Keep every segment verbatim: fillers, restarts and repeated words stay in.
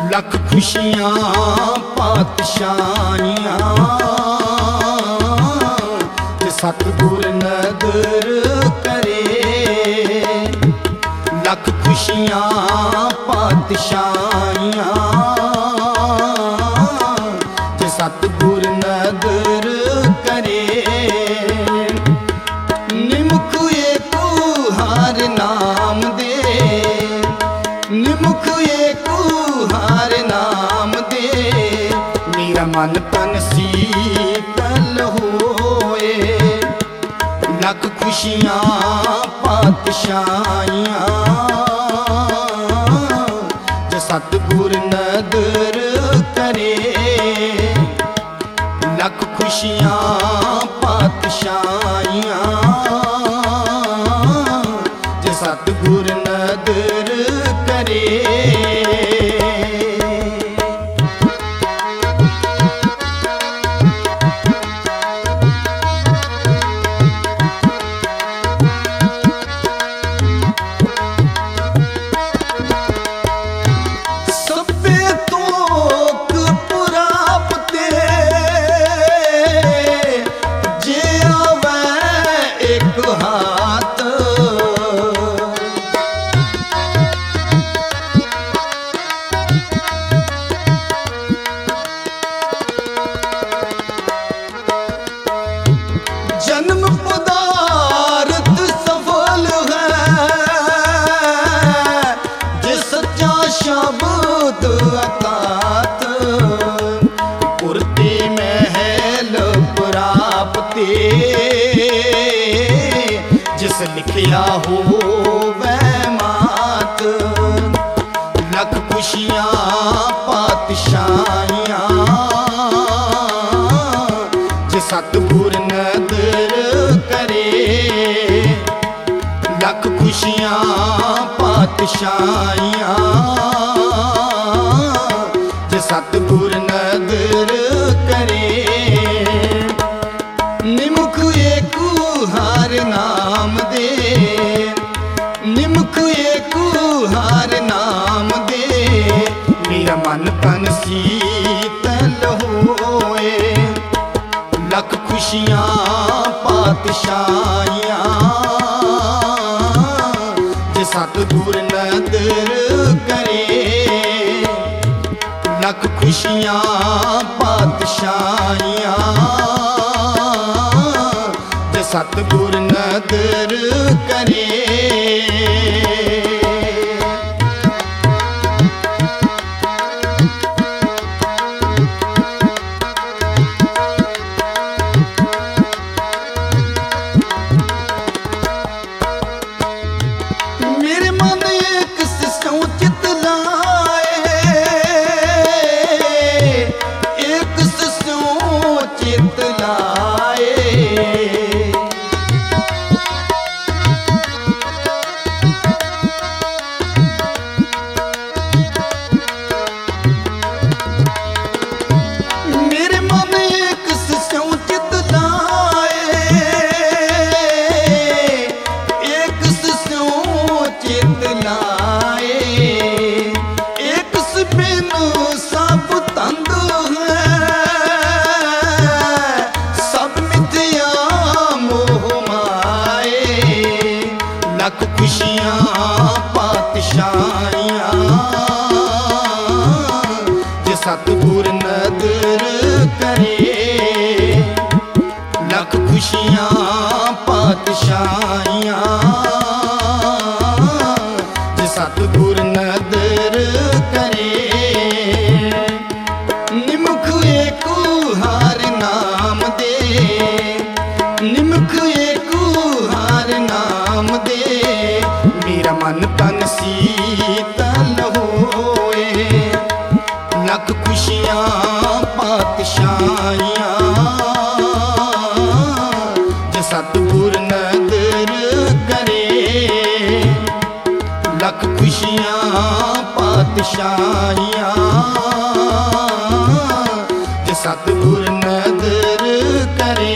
लख खुशियां पातशाहियां जे सतगुर नदर करे। लख खुशियां पातशाहियां जे सतगुर नदर करे। निमुख एको हार नाम दे, निमुख एको हार नाम दे। मेरा मन तन शीतल होए। लख खुशियां पातशाहियां जे सतगुर नदर करे। लख खुशियां पातशाहियां जे सतगुर नदर करे। जन्म पदार्थ सफल है जे सच्चा शब्द अतात। पुरते महल प्राप्ते जिस लिखिया हो वह मात। लख खुशियां पातशाहियां जे सतगुर नदर करे। लख खुशियां पातशाहियां जे सतगुर नदर करे। निमुख एको हार नाम दे, निमुख एको हार नाम दे। मेरा मन तन शीतल होए। लख खुशियां पातशाहियां जे सतगुर नदर करे। लख खुशियां पातशाहियां जे सतगुर नदर करे। लख खुशियां पातशाहियां जे सतगुर नदर करे। लख खुशियां पातशाहियां जे सतगुर नदर करे। निमुख एको हार नाम दे, निमुख एको हार नाम दे। मेरा मन तन शीतल होए। लख खुशियां पातशाहियां जे सतगुर नदर करे। लख खुशियां पातशाहियां जे सतगुर नदर करे।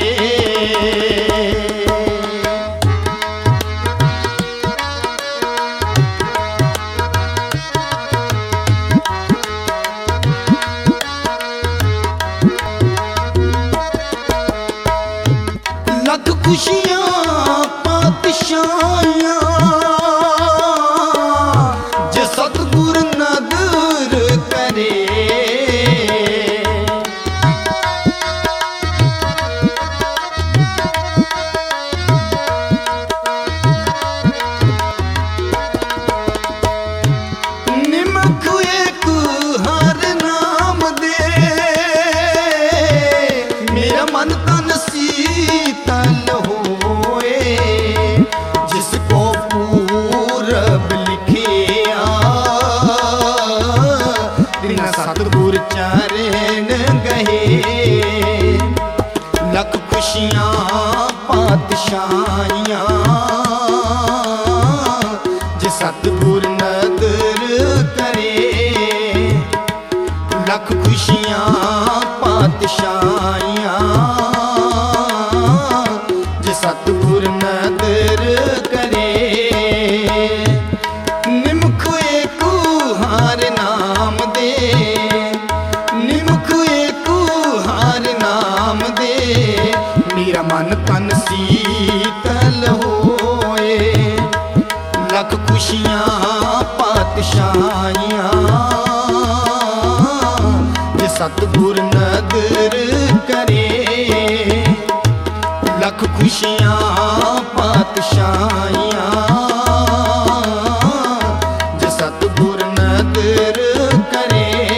पातशाहियां जे सतगुर नदर करे लख खुशियां पातशाहियां जे सतगुर नदर करे निमुख एक हार नाम दे निमुख एक हार नाम दे मेरा मन तन शीतल होए लख खुशियां पातशाहियां जे सतगुर नदर करे लख खुशियां पातशाहियां जे सतगुर नदर करे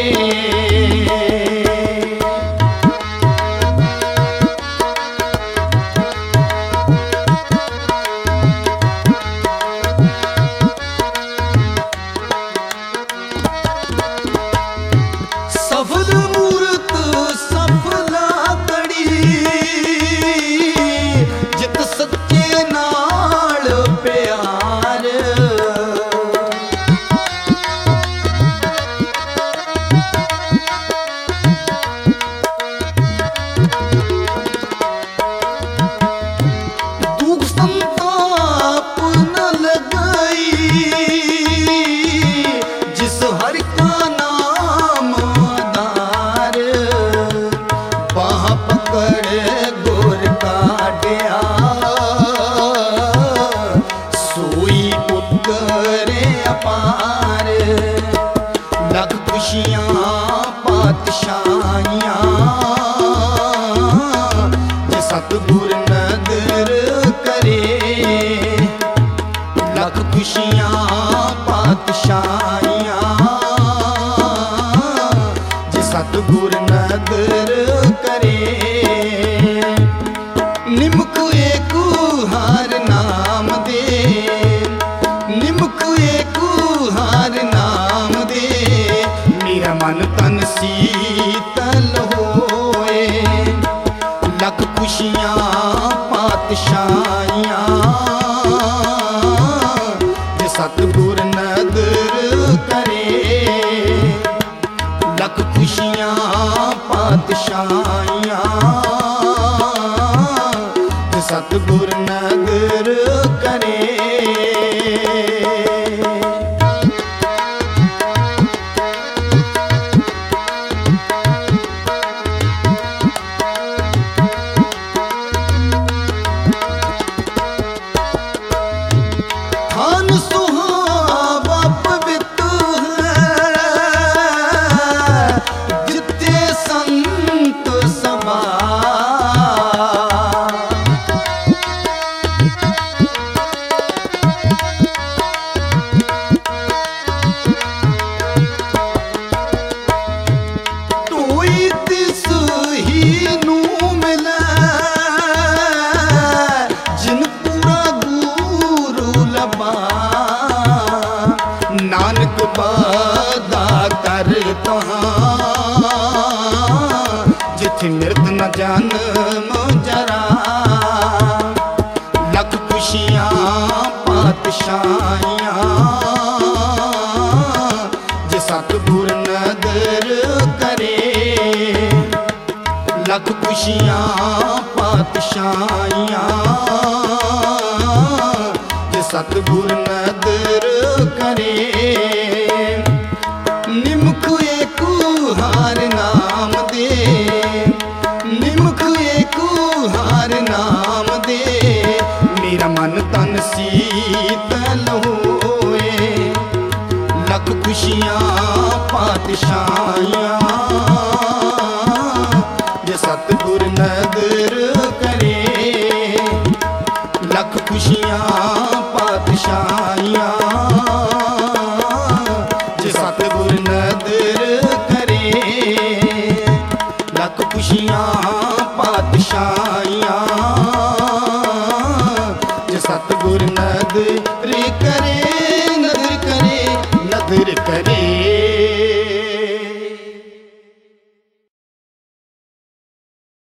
सफल मूरत सफला कड़ी जित सच्चे नाल प्यार दुख संताप न लगाई जिस हर का नाम आधार बाह पकड़ गोर काटिया सोई पुत्र अपार लख खुशियां पातशाहियां जे सतगुर नदर करे लख खुशियां पातशाहियां जे सतगुर नदर करे निमुख एक हार नाम दे निमुख एक हार नाम दे मेरा मन तन शीतल होए लख खुशियां पातशाहियां जे सतगुर नदर करे लख खुशियां पातशाहियां जे सतगुर नदर करे थान सुहावा पवित्र है जिते संत सभा तोई तिस ही नू मिलै जिन पूरा गुरु लबा नानक बादा कर तहां जिथे मृत न जन्म जरा लख खुशियां पातशाहियां जे सतगुर नदर करे लख खुशियां पातशाहियां जे सतगुर नदर करे निमुख एक हार नाम दे निमुख एक हार नाम दे मेरा मन तन शीतल होए लख खुशियां पातशाहियां जे सतगुर नदर करे लख खुशियां पातशाहियां जे सतगुर नदर करे लख खुशियां